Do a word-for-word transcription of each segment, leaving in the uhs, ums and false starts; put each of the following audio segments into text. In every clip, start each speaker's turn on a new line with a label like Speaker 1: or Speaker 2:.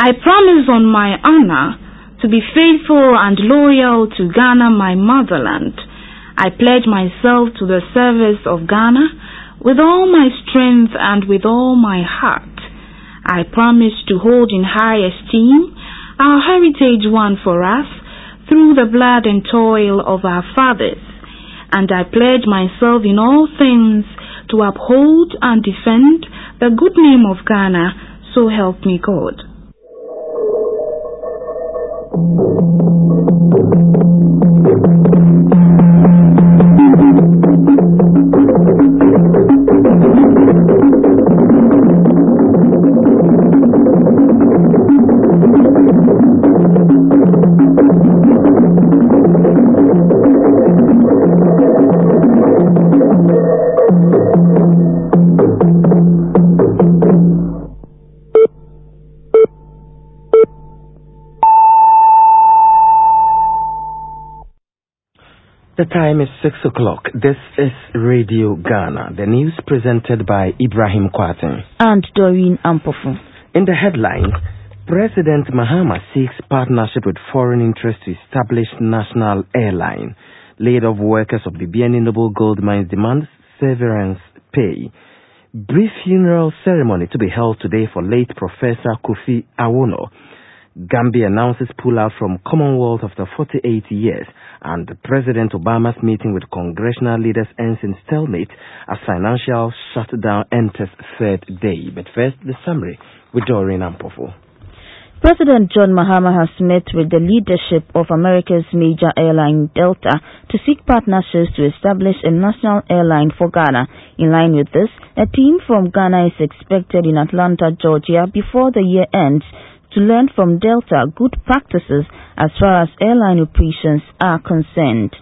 Speaker 1: I promise on my honor to be faithful and loyal to Ghana, my motherland. I pledge myself to the service of Ghana with all my strength and with all my heart. I promise to hold in high esteem our heritage won for us through the blood and toil of our fathers, and I pledge myself in all things to uphold and defend the good name of Ghana, so help me God.
Speaker 2: The time is six o'clock. This is Radio Ghana. The news presented by Ibrahim Kwatin
Speaker 3: and Doreen Ampofu.
Speaker 2: In the headlines, President Mahama seeks partnership with foreign interests to establish national airline. Laid-off workers of the B N E Noble Gold Mines demand severance pay. Brief funeral ceremony to be held today for late Professor Kofi Awono. Gambia announces pull-out from Commonwealth after forty-eight years, and President Obama's meeting with congressional leaders ends in stalemate as financial shutdown enters third day. But first, the summary with Doreen Ampofu.
Speaker 3: President John Mahama has met with the leadership of America's major airline Delta to seek partnerships to establish a national airline for Ghana. In line with this, a team from Ghana is expected in Atlanta, Georgia before the year ends to learn from Delta good practices as far as airline operations are concerned.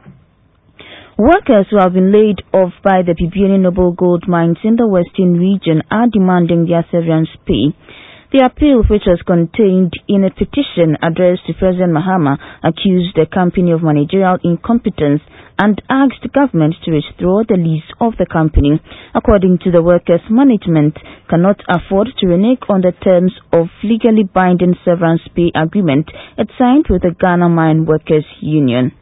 Speaker 3: Workers who have been laid off by the B N E Noble Gold Mines in the Western region are demanding their severance pay. The appeal, which was contained in a petition addressed to President Mahama, accused the company of managerial incompetence and asked the government to withdraw the lease of the company. According to the workers' management, cannot afford to renege on the terms of legally binding severance pay agreement it signed with the Ghana Mine Workers Union.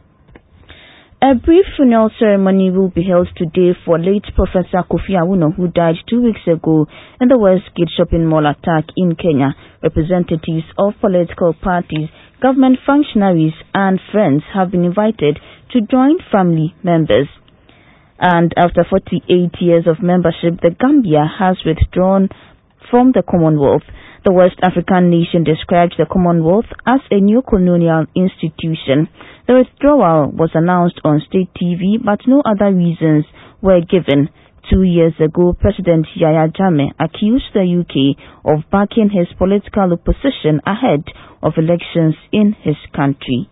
Speaker 3: A brief funeral ceremony will be held today for late Professor Kofi Awono, who died two weeks ago in the Westgate shopping mall attack in Kenya. Representatives of political parties, government functionaries and friends have been invited to join family members. And after forty-eight years of membership, the Gambia has withdrawn from the Commonwealth. The West African nation described the Commonwealth as a new colonial institution. The withdrawal was announced on state T V, but no other reasons were given. Two years ago, President Yahya Jammeh accused the U K of backing his political opposition ahead of elections in his country.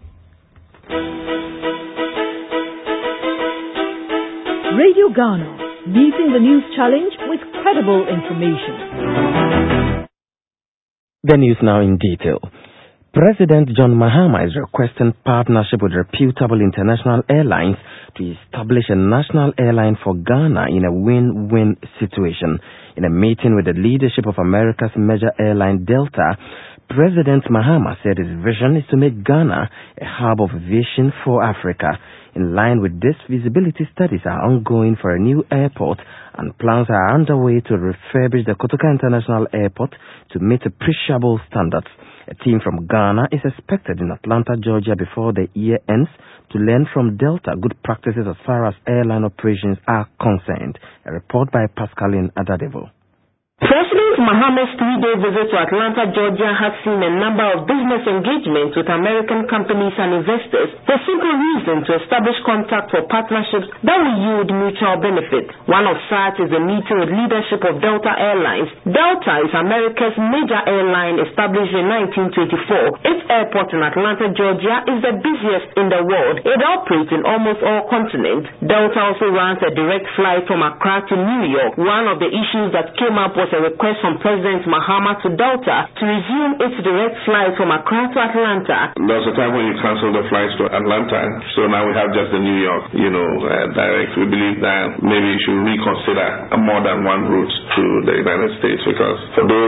Speaker 4: Radio Ghana, meeting the news challenge with credible information.
Speaker 2: The news now in detail. President John Mahama is requesting partnership with reputable international airlines to establish a national airline for Ghana in a win-win situation. In a meeting with the leadership of America's major airline Delta, President Mahama said his vision is to make Ghana a hub of aviation for Africa. In line with this, feasibility studies are ongoing for a new airport, and plans are underway to refurbish the Kotoka International Airport to meet appreciable standards. A team from Ghana is expected in Atlanta, Georgia before the year ends to learn from Delta good practices as far as airline operations are concerned. A report by Pascaline Adadevo.
Speaker 5: President Mahama's three-day visit to Atlanta, Georgia has seen a number of business engagements with American companies and investors. The simple reason to establish contact for partnerships that will yield mutual benefit. One of such is the meeting with leadership of Delta Airlines. Delta is America's major airline established in nineteen twenty-four. Its airport in Atlanta, Georgia is the busiest in the world. It operates in almost all continents. Delta also runs a direct flight from Accra to New York. One of the issues that came up was a request from President Mahama to Delta to resume its direct flight from Accra to Atlanta.
Speaker 6: There was a time when you canceled the flights to Atlanta, so now we have just the New York, you know, uh, direct. We believe that maybe you should reconsider more than one route to the United States, because for those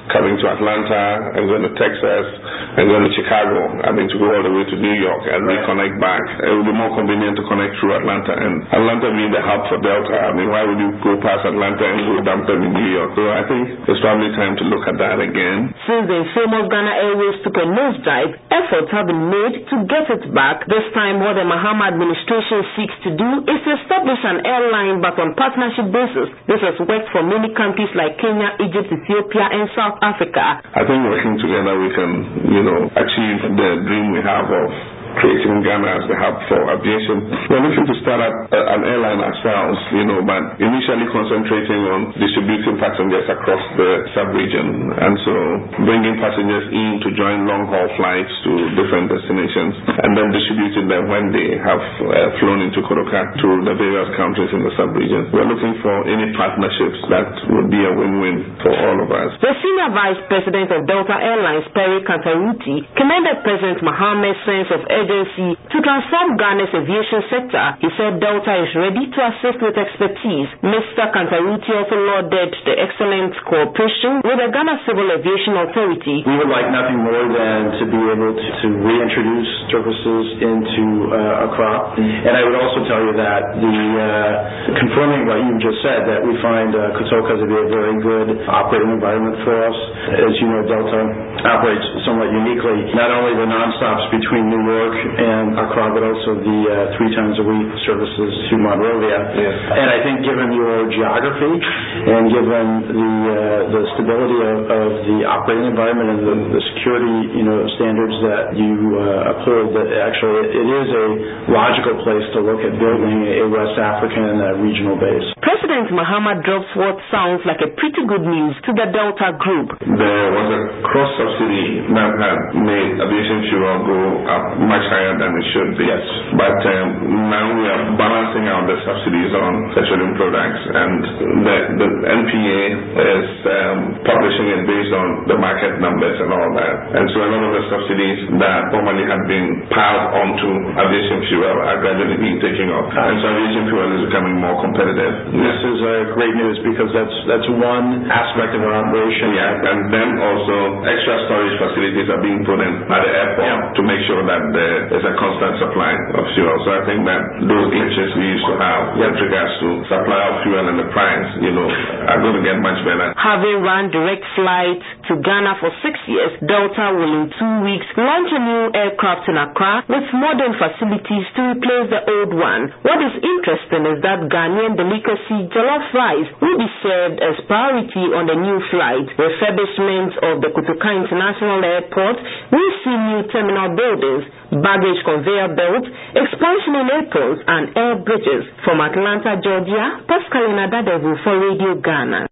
Speaker 6: coming to Atlanta and going to Texas and going to Chicago, I mean to go all the way to New York and right. reconnect back. It will be more convenient to connect through Atlanta, and Atlanta being the hub for Delta, I mean why would you go past Atlanta and go dump them in New York? So I think it's probably time to look at that again.
Speaker 5: Since the infamous Ghana Airways took a nosedive, efforts have been made to get it back. This time what the Mahama administration seeks to do is to establish an airline but on partnership basis. This has worked for many countries like Kenya, Egypt, Ethiopia and South Africa.
Speaker 6: I think working together we can, you know, achieve the dream we have of creating Ghana as the hub for aviation. We're looking to start up uh, an airline ourselves, you know, but initially concentrating on distributing passengers across the sub-region, and so bringing passengers in to join long-haul flights to different destinations, and then distributing them when they have uh, flown into Kotoka to the various countries in the sub-region. We're looking for any partnerships that would be a win-win for all of us.
Speaker 5: The Senior Vice President of Delta Airlines, Perry Kantaruti, commended President Mahama's sense of urgency to transform Ghana's aviation sector. He said Delta is ready to assist with expertise. Mister Kantaruti also lauded the excellent cooperation with the Ghana Civil Aviation Authority.
Speaker 7: We would like nothing more than to be able to, to reintroduce services into uh, Accra. And I would also tell you that the uh, confirming what you just said, that we find uh, Kotoka to be a very good operating environment for us. As you know, Delta operates somewhat uniquely, not only the non-stops between New York and Accra, but also the uh, three times a week services to Monrovia. Yes. And I think given your geography and given the uh, the stability of, of the operating environment and the, the security, you know, standards that you uh, uphold, that actually it is a logical place to look at building a West African uh, regional base.
Speaker 5: President Mahama drops what sounds like a pretty good news to the Delta Group.
Speaker 6: There was a cross-subsidy that had made aviation fuel go up much higher than it should be.
Speaker 7: Yes.
Speaker 6: But um, now we are balancing out the subsidies on petroleum products, and the, the N P A is um, publishing it based on the market numbers and all that. And so a lot of the subsidies that formerly had been piled onto aviation fuel are gradually being taken off. And so aviation fuel is becoming more competitive.
Speaker 7: This is uh, great news because that's that's one aspect of our operation.
Speaker 6: Yeah, and then also extra storage facilities are being put in at the airport yeah. to make sure that there is a constant supply of fuel. So I think that those glitches we used to have with regards to supply of fuel and the price, you know, are going to get much better.
Speaker 5: Having run direct flights to Ghana for six years, Delta will in two weeks launch a new aircraft in Accra with modern facilities to replace the old one. What is interesting is that Ghanaian delicacy jollof rice will be served as priority on the new flight. Refurbishment of the Kotoka International Airport will see new terminal buildings, baggage conveyor belts, expansion in airports and air bridges. From Atlanta, Georgia, Pascalina Dadevu for Radio Ghana.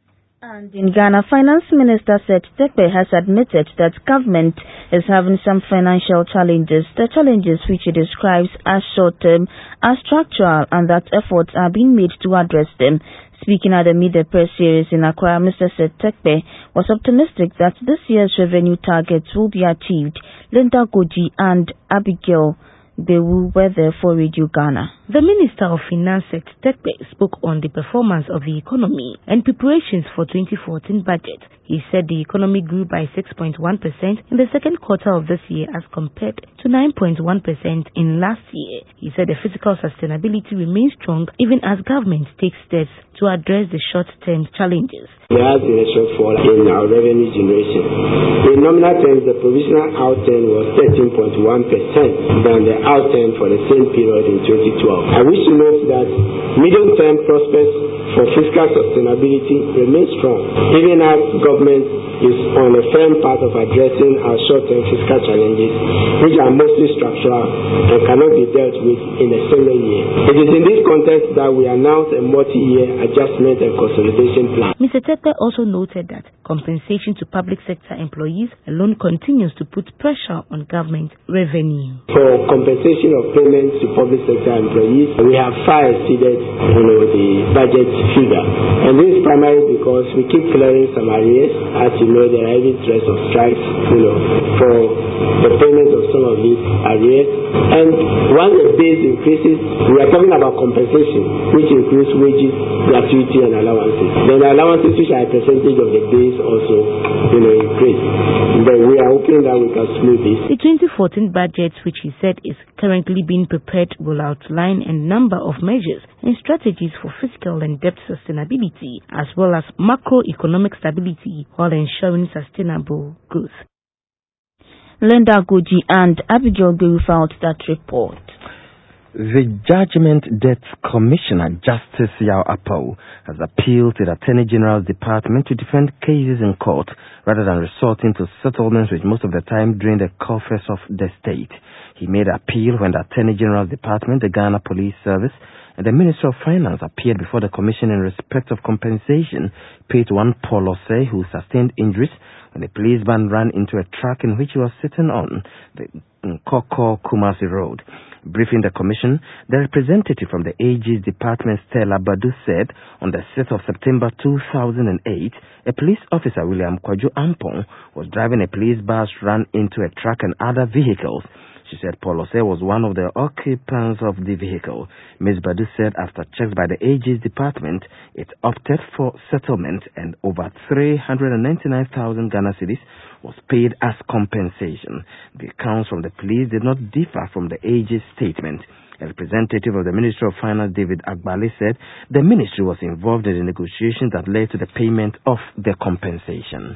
Speaker 3: And in Ghana, Finance Minister Seth Terkper has admitted that government is having some financial challenges, the challenges which he describes as short-term, are structural, and that efforts are being made to address them. Speaking at the Media Press Series in Accra, Mister Seth Terkper was optimistic that this year's revenue targets will be achieved. Linda Goji and Abigail Bewu were there for Radio Ghana.
Speaker 8: The Minister of Finance, Seth Terkper, spoke on the performance of the economy and preparations for twenty fourteen budget. He said the economy grew by six point one percent in the second quarter of this year as compared to nine point one percent in last year. He said the fiscal sustainability remains strong even as government takes steps to address the short-term challenges.
Speaker 9: There has been a shortfall in our revenue generation. In nominal terms, the provisional outturn was thirteen point one percent than the outturn for the same period in twenty twelve. I wish to note that medium-term prospects for fiscal sustainability remain strong, even as government is on a firm path of addressing our short-term fiscal challenges, which are mostly structural and cannot be dealt with in a single year. It is in this context that we announce a multi-year adjustment and consolidation plan.
Speaker 8: Mister Terkper also noted that compensation to public sector employees alone continues to put pressure on government revenue.
Speaker 9: For compensation of payments to public sector employees, we have far exceeded, you know, the budget figure. And this is primarily because we keep clearing some arrears. As you know, there are even threats of strikes, you know, for the payment of some of these arrears. And once the base increases, we are talking about compensation, which includes wages, gratuity, and allowances. Then the allowances, which are a percentage of the base, also, you know, increase. But we are hoping that we can smooth this.
Speaker 8: The twenty fourteen budget, which he said is currently being prepared, will outline a number of measures and strategies for fiscal and debt sustainability, as well as macroeconomic stability, while ensuring sustainable growth.
Speaker 3: Linda Goji and Abigail Guru filed that report.
Speaker 2: The Judgment Debts Commissioner, Justice Yao Apo, has appealed to the Attorney General's Department to defend cases in court rather than resorting to settlements which most of the time drain the coffers of the state. He made appeal when the Attorney General's Department, the Ghana Police Service, and the Minister of Finance appeared before the Commission in respect of compensation paid to one Paul Osei who sustained injuries when a police van ran into a truck in which he was sitting on the Koko Kumasi Road. Briefing the Commission, the representative from the A G's Department, Stella Badu, said on the sixth of September two thousand eight, a police officer, William Kwaju Ampong, was driving a police bus, ran into a truck and other vehicles. She said Paul Osei was one of the occupants of the vehicle. Miz Badu said after checks by the A G's department, it opted for settlement and over three hundred ninety-nine thousand Ghana cedis was paid as compensation. The accounts from the police did not differ from the A G's statement. A representative of the Ministry of Finance, David Agbali, said the ministry was involved in the negotiations that led to the payment of the compensation.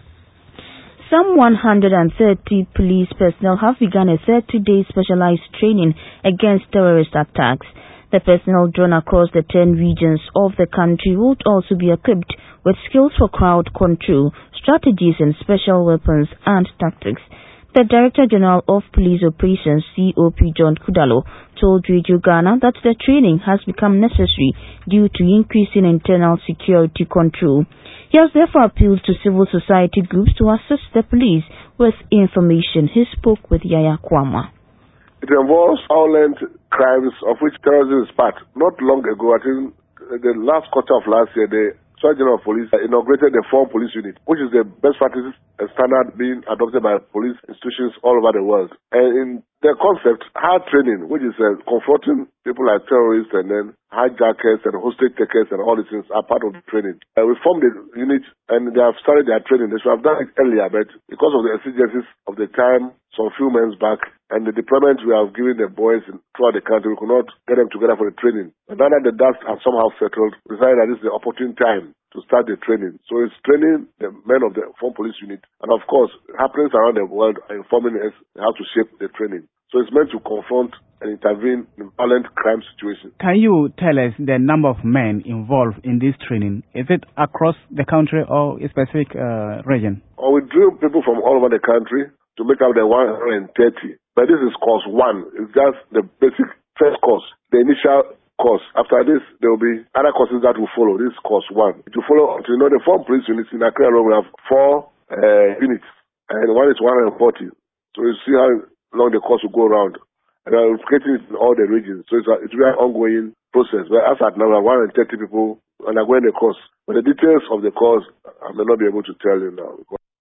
Speaker 3: Some one hundred thirty police personnel have begun a thirty-day specialized training against terrorist attacks. The personnel drawn across the ten regions of the country would also be equipped with skills for crowd control, strategies and special weapons and tactics. The Director General of Police Operations, C O P John Kudalo, told Radio Ghana that the training has become necessary due to increasing internal security control. He has therefore appealed to civil society groups to assist the police with information. He spoke with Yaya Kwama.
Speaker 10: It involves violent crimes of which terrorism is part. Not long ago, I think the last quarter of last year, the Surgeon General of Police inaugurated the foreign police unit, which is the best practices and standard being adopted by police institutions all over the world. And in the concept, hard training, which is uh, confronting people like terrorists and then hijackers and hostage takers and all these things are part of the training. Uh, we formed the unit and they have started their training. They should have done it earlier, but because of the exigencies of the time, some few months back, and the deployment we have given the boys throughout the country, we could not get them together for the training. But now that the dust has somehow settled, we decided that this is the opportune time to start the training. So it's training the men of the foreign police unit. And of course, happenings around the world are informing us how to shape the training. So it's meant to confront and intervene in violent crime situations.
Speaker 11: Can you tell us the number of men involved in this training? Is it across the country or a specific uh, region?
Speaker 10: Or we drill people from all over the country to make up the one hundred thirty. But this is course one. It's just the basic first course, the initial course. After this, there will be other courses that will follow. This is course one. It will follow until, you know, the foreign police units in Accra alone, we have four uh, units, and one is one hundred forty. So you see how long the course will go around. And I'm creating it in all the regions. So it's a, it's a very ongoing process. But as at now, we have one hundred thirty people undergoing the course. But the details of the course, I may not be able to tell you now.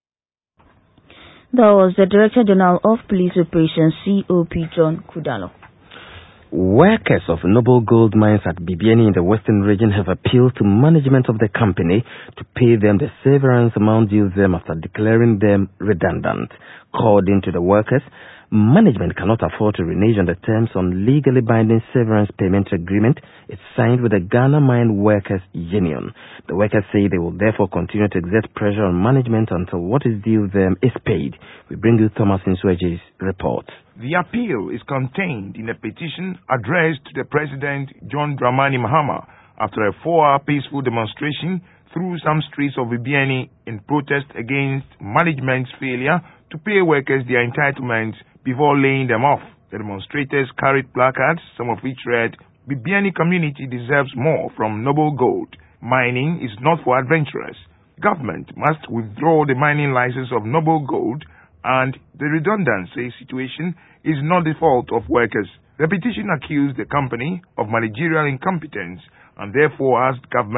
Speaker 3: That was the Director General of Police Operations, C O P John Kudalo.
Speaker 2: Workers of Noble Gold Mines at Bibiani in the Western region have appealed to management of the company to pay them the severance amount due them after declaring them redundant. According to the workers, management cannot afford to renege on the terms on legally binding severance payment agreement it signed with the Ghana Mine Workers Union. The workers say they will therefore continue to exert pressure on management until what is due them is paid. We bring you Thomas Nsueji's report.
Speaker 12: The appeal is contained in a petition addressed to the President John Dramani Mahama after a four-hour peaceful demonstration through some streets of Bibiani in protest against management's failure to pay workers their entitlements before laying them off. The demonstrators carried placards, some of which read, "Bibiani community deserves more from Noble Gold. Mining is not for adventurers. Government must withdraw the mining license of Noble Gold, and the redundancy situation is not the fault of workers." The petition accused the company of managerial incompetence and therefore asked government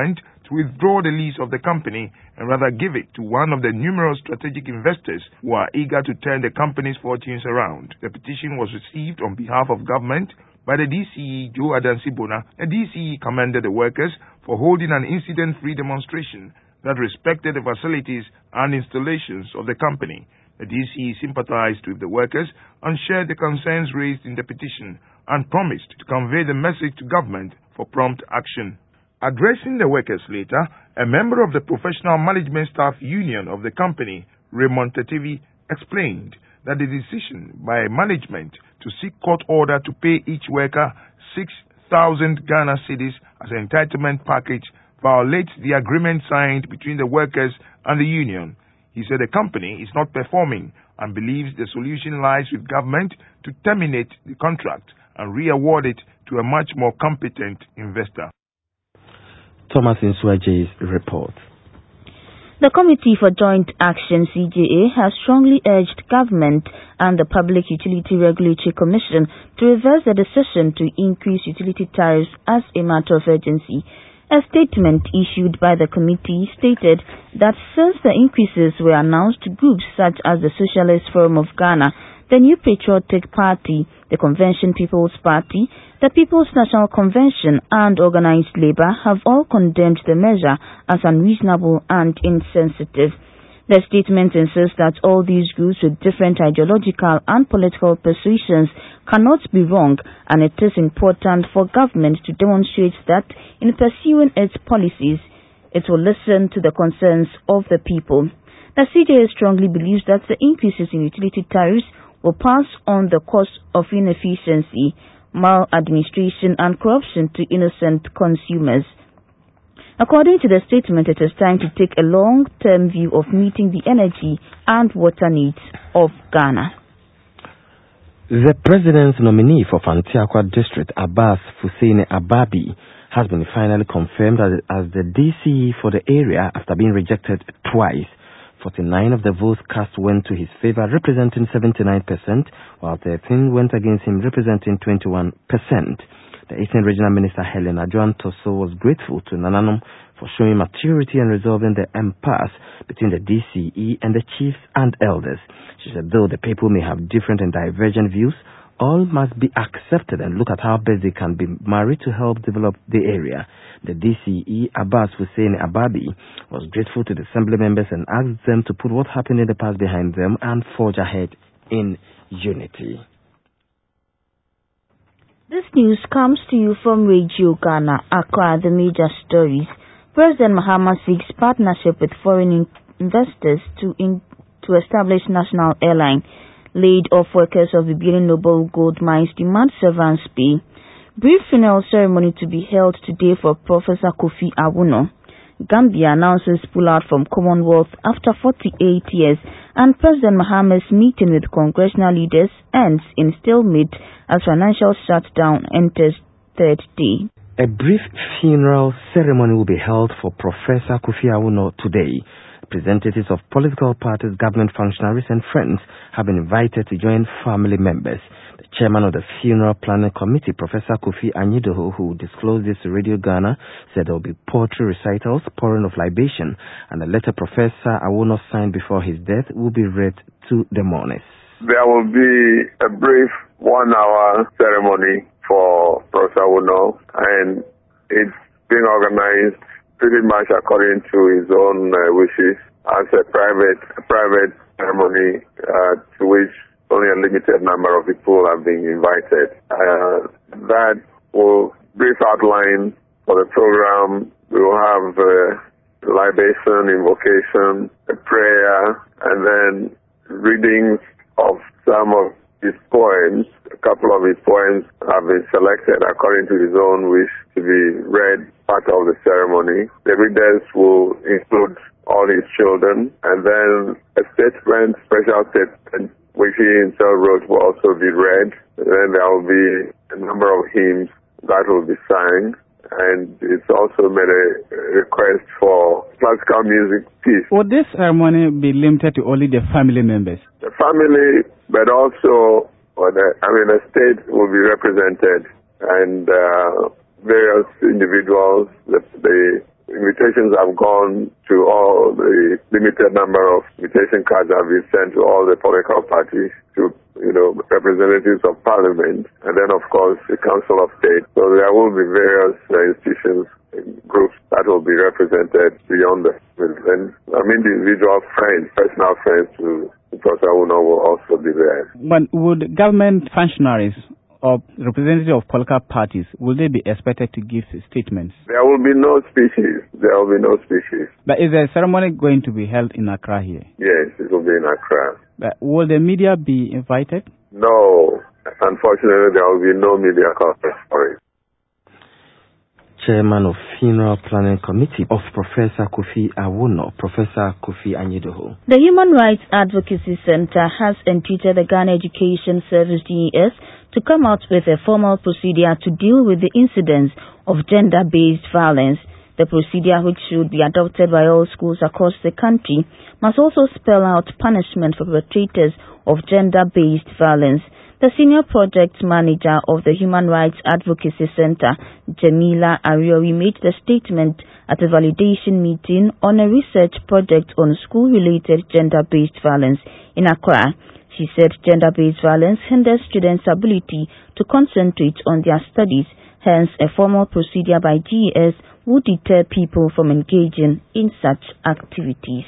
Speaker 12: to withdraw the lease of the company and rather give it to one of the numerous strategic investors who are eager to turn the company's fortunes around. The petition was received on behalf of government by the D C E, Joe Adansi Bona. The D C E commended the workers for holding an incident-free demonstration that respected the facilities and installations of the company. The D C E sympathized with the workers and shared the concerns raised in the petition and promised to convey the message to government for prompt action. Addressing the workers later, a member of the Professional Management Staff Union of the company, Raymond Tetivi, explained that the decision by management to seek court order to pay each worker six thousand Ghana cedis as an entitlement package violates the agreement signed between the workers and the union. He said the company is not performing and believes the solution lies with government to terminate the contract and re-award it to a much more competent investor.
Speaker 2: Thomas Insuaje's report.
Speaker 3: The Committee for Joint Action, C J A, has strongly urged government and the Public Utility Regulatory Commission to reverse the decision to increase utility tariffs as a matter of urgency. A statement issued by the committee stated that since the increases were announced, groups such as the Socialist Forum of Ghana, the New Patriotic Party, the Convention People's Party, the People's National Convention, and Organized Labour have all condemned the measure as unreasonable and insensitive. The statement insists that all these groups with different ideological and political persuasions cannot be wrong, and it is important for government to demonstrate that in pursuing its policies, it will listen to the concerns of the people. The C J A strongly believes that the increases in utility tariffs will pass on the cost of inefficiency, maladministration and corruption to innocent consumers. According to the statement, it is time to take a long-term view of meeting the energy and water needs of Ghana.
Speaker 2: The president's nominee for Fantiakwa District, Abbas Fussein Ababi, has been finally confirmed as, as the D C E for the area after being rejected twice. forty-nine of the votes cast went to his favor, representing seventy-nine percent, while thirteen went against him, representing twenty-one percent. The Eastern Regional Minister Helena Joan Tosso was grateful to Nananom for showing maturity and resolving the impasse between the D C E and the chiefs and elders. She said though the people may have different and divergent views, all must be accepted and look at how best they can be married to help develop the area. The D C E, Abbas Hussein Ababi, was grateful to the assembly members and asked them to put what happened in the past behind them and forge ahead in unity.
Speaker 3: This news comes to you from Radio Ghana, Accra. The major stories. President Mahama seeks partnership with foreign investors to in, to establish national airline. Laid-off workers of Ibiri Noble Gold Mines demand severance pay. Brief funeral ceremony to be held today for Professor Kofi Awuno. Gambia announces pull-out from Commonwealth after forty-eight years, and President Mahama's meeting with congressional leaders ends in stalemate as financial shutdown enters third day.
Speaker 2: A brief funeral ceremony will be held for Professor Kofi Awuno today. Representatives of political parties, government functionaries and friends have been invited to join family members. The chairman of the funeral planning committee, Professor Kofi Anyidoho, who disclosed this to Radio Ghana, said there will be poetry recitals, pouring of libation, and a letter Professor Awuno signed before his death will be read to the mourners.
Speaker 10: There will be a brief one-hour ceremony for Professor Awuno, and it's being organized pretty much according to his own uh, wishes as a private a private ceremony uh, to which only a limited number of people have been invited. Uh, that will brief outline for the program. We will have uh, libation, invocation, a prayer, and then readings of some of his poems. A couple of his poems have been selected according to his own wish to be read part of the ceremony. The readers will include all his children, and then a statement, special statement, which he himself wrote, will also be read. And then there will be a number of hymns that will be sung, and it's also made a request for classical music piece.
Speaker 11: Would this ceremony be limited to only the family members?
Speaker 10: The family, but also, or the, I mean, the state will be represented, and uh, various individuals, the, the invitations have gone to all the limited number of invitation cards that have been sent to all the political parties, to, you know, representatives of parliament, and then, of course, the Council of State. So there will be various uh, institutions and groups that will be represented beyond the and I mean the individual friends, personal friends to Professor Uno will also be there.
Speaker 11: But would government functionaries or representatives of political parties, will they be expected to give statements?
Speaker 10: There will be no speeches. There will be no speeches.
Speaker 11: But is the ceremony going to be held in Accra here?
Speaker 10: Yes, it will be in Accra.
Speaker 11: But will the media be invited?
Speaker 10: No. Unfortunately, there will be no media coverage for it.
Speaker 2: Chairman of Funeral Planning Committee of Professor Kofi Awoonor, Professor Kofi Anyidoho.
Speaker 3: The Human Rights Advocacy Center has entreated the Ghana Education Service G E S to come out with a formal procedure to deal with the incidents of gender-based violence. The procedure, which should be adopted by all schools across the country, must also spell out punishment for perpetrators of gender-based violence. The senior project manager of the Human Rights Advocacy Center, Jamila Ariori, made the statement at a validation meeting on a research project on school-related gender-based violence in Accra. She said gender-based violence hinders students' ability to concentrate on their studies. Hence, a formal procedure by G E S would deter people from engaging in such activities.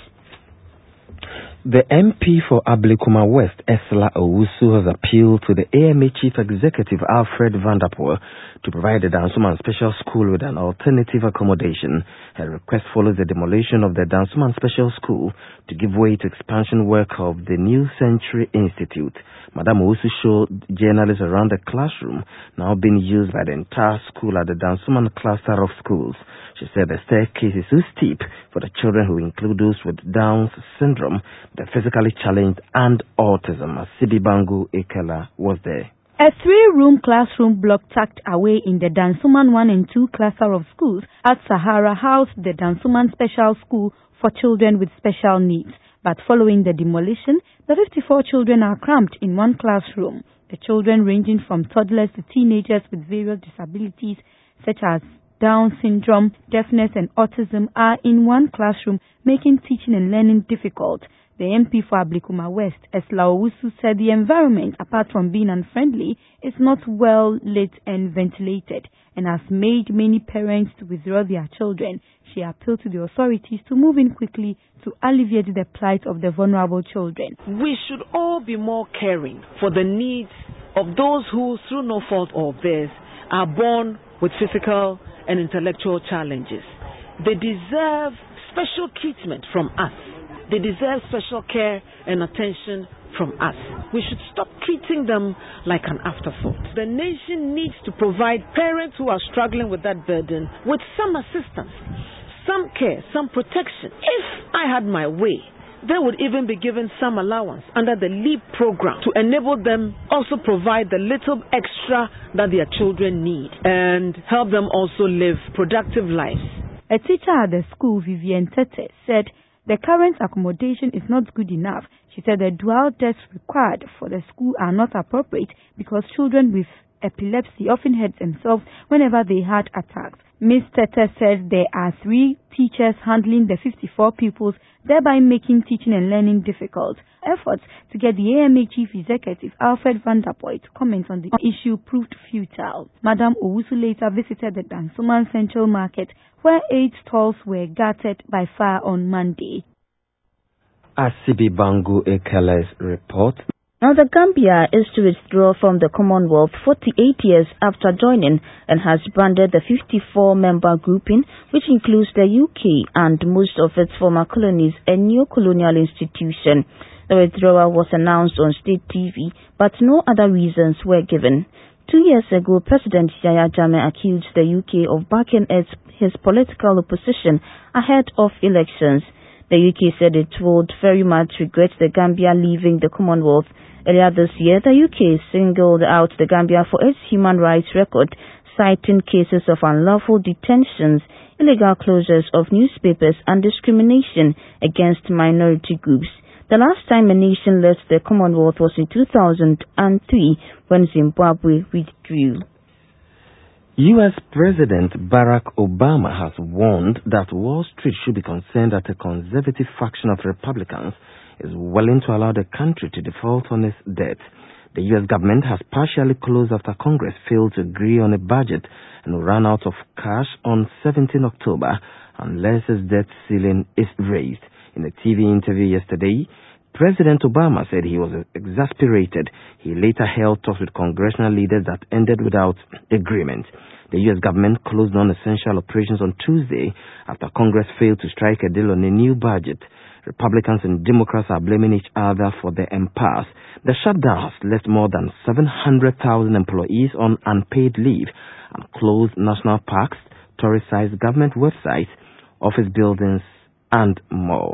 Speaker 2: The M P for Ablekuma West, Esla Owusu, has appealed to the A M A Chief Executive Alfred Vanderpoel to provide the Dansoman Special School with an alternative accommodation. Her request follows the demolition of the Dansoman Special School to give way to expansion work of the New Century Institute. Madam Owusu showed journalists around the classroom now being used by the entire school at the Dansoman cluster of schools. She said the staircase is too steep for the children, who include those with Down syndrome, the physically challenged, and autism. Sibi Bangu Ekela was there.
Speaker 13: A three-room classroom block tucked away in the Dansoman one and two cluster of schools at Sahara housed the Dansoman Special School for children with special needs. But following the demolition, the fifty-four children are cramped in one classroom. The children, ranging from toddlers to teenagers with various disabilities such as Down syndrome, deafness and autism, are in one classroom, making teaching and learning difficult. The M P for Ablekuma West, Esla Owusu, said the environment, apart from being unfriendly, is not well lit and ventilated and has made many parents to withdraw their children. She appealed to the authorities to move in quickly to alleviate the plight of the vulnerable children.
Speaker 14: We should all be more caring for the needs of those who, through no fault of theirs, are born with physical and intellectual challenges. They deserve special treatment from us. They deserve special care and attention from us. We should stop treating them like an afterthought. The nation needs to provide parents who are struggling with that burden with some assistance, some care, some protection. If I had my way, they would even be given some allowance under the LEAP program to enable them also provide the little extra that their children need and help them also live productive lives.
Speaker 13: A teacher at the school, Vivienne Tete, said the current accommodation is not good enough. She said the dual desks required for the school are not appropriate because children with epilepsy often hurt themselves whenever they had attacks. Miz Tete said there are three teachers handling the fifty-four pupils, thereby making teaching and learning difficult. Efforts to get the A M A Chief Executive Alfred Vanderpoel to comment on the issue proved futile. Madam Owusu later visited the Dansoman Central Market, where eight stalls were gutted by fire on Monday.
Speaker 2: Asibi Bangu Ekele's report.
Speaker 3: Now, the Gambia is to withdraw from the Commonwealth forty-eight years after joining and has branded the fifty-four member grouping, which includes the U K and most of its former colonies, a new colonial institution. The withdrawal was announced on state T V, but no other reasons were given. Two years ago, President Yahya Jammeh accused the U K of backing its, his political opposition ahead of elections. The U K said it would very much regret the Gambia leaving the Commonwealth. Earlier this year, the U K singled out the Gambia for its human rights record, citing cases of unlawful detentions, illegal closures of newspapers, and discrimination against minority groups. The last time a nation left the Commonwealth was in two thousand three, when Zimbabwe withdrew.
Speaker 2: U S President Barack Obama has warned that Wall Street should be concerned that a conservative faction of Republicans is willing to allow the country to default on its debt. The U S government has partially closed after Congress failed to agree on a budget and ran out of cash on seventeenth of October unless its debt ceiling is raised. In a T V interview yesterday, President Obama said he was exasperated. He later held talks with congressional leaders that ended without agreement. The U S government closed non-essential operations on Tuesday after Congress failed to strike a deal on a new budget. Republicans and Democrats are blaming each other for the impasse. The shutdown has left more than seven hundred thousand employees on unpaid leave and closed national parks, tourist-sized government websites, office buildings, and more.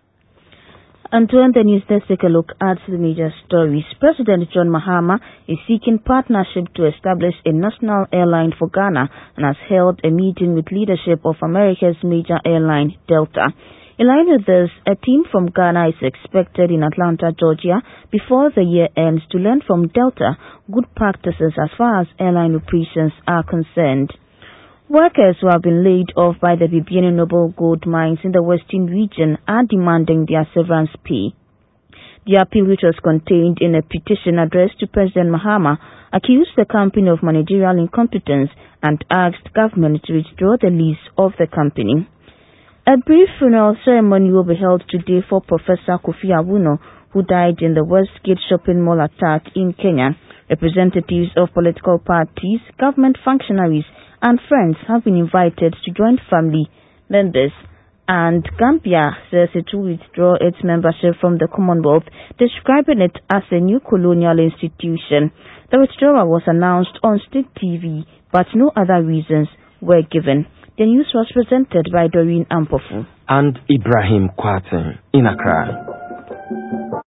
Speaker 3: And to end the news, let's take a look at the major stories. President John Mahama is seeking partnership to establish a national airline for Ghana and has held a meeting with leadership of America's major airline, Delta. In line with this, a team from Ghana is expected in Atlanta, Georgia, before the year ends to learn from Delta good practices as far as airline operations are concerned. Workers who have been laid off by the Bibiani Noble Gold Mines in the Western region are demanding their severance pay. The appeal, which was contained in a petition addressed to President Mahama, accused the company of managerial incompetence and asked government to withdraw the lease of the company. A brief funeral ceremony will be held today for Professor Kofi Awuno, who died in the Westgate shopping mall attack in Kenya. Representatives of political parties, government functionaries, and friends have been invited to join family members, and Gambia says it will withdraw its membership from the Commonwealth, describing it as a new colonial institution. The withdrawal was announced on State T V, but no other reasons were given. The news was presented by Doreen Ampofu
Speaker 2: and Ibrahim Kwatin in Accra.